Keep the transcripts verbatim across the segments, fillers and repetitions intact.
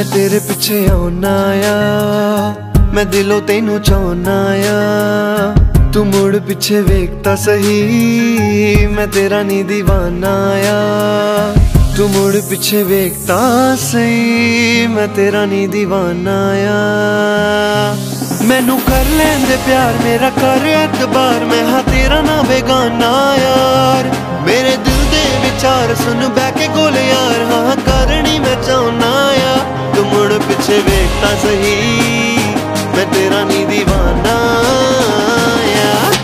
तेरे पिछे आना आ, मैं दिलों तेनू चाहना आ। तू मुड़ पिछे वेखता सही, मैं तेरा नी दीवाना आ। तू मुड़ पिछे वेखता सही, मैं तेरा नी दीवाना आ। मैनू कर लेंदे प्यार मेरा कर एतबार, मैं हाँ तेरा ना बेगाना यार। मेरे दिल दे विचार सुन बैके कोल यार, हाँ करनी मैं चाहना या। तू मुड़ पिछे वेखता सही, मैं तेरा नी दीवाना या।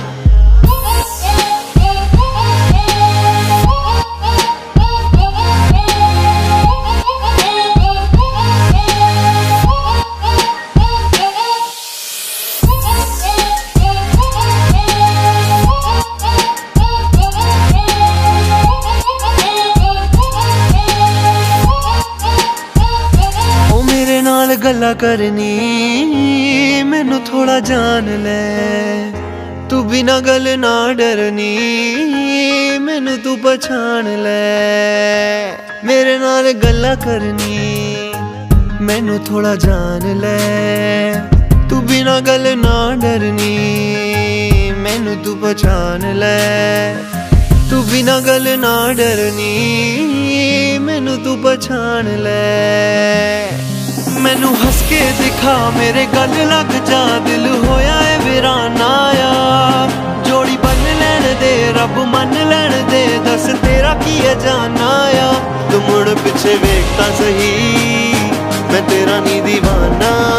गल्ला करनी मैनू थोड़ा जान ले, तू बिना गल ना डरनी मैनू तू पछाण ले। मेरे नाल गल्ला करनी मैनू थोड़ा जान ले, तू बिना गल ना डरनी मैनू तू पछाण ले। तू बिना गल ना डरनी मैनू तू पछाण ले। मैनू हंस के दिखा मेरे गल लग जा, दिल होया है वीराना यार। जोड़ी बन लैन दे रब मन लैन दे, दस तेरा की है जाना या। तू मुड़ पिछे वेखता सही, मैं तेरा नी दीवाना।